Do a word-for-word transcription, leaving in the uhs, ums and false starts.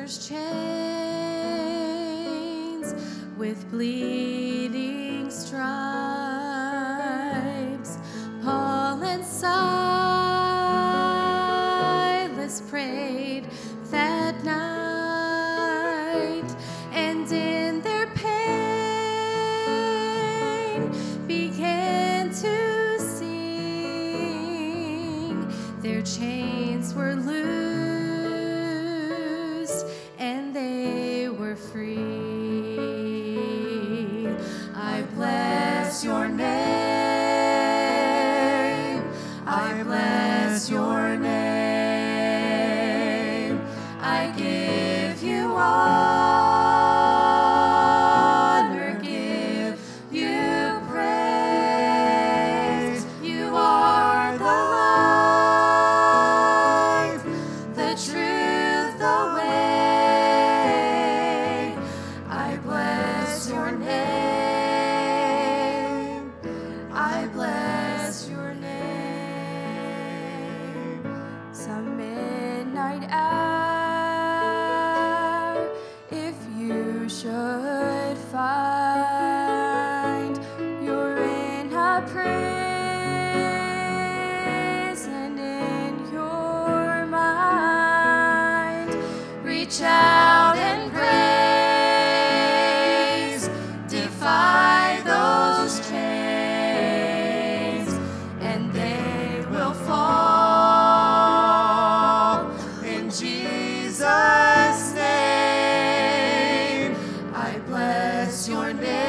breakers' chains with bleeding stripes. Paul and Silas prayed that night, and in their pain began to sing. Their chains were loosed and they were free. I bless your name. I bless your name. I give you honor, give you praise. You are the life, the truth, the way. I bless your name. I bless your name. Some midnight hour, if you should find you're in a prison in your mind, reach out and praise, defy those chains, and they will fall in Jesus' name. I bless your name.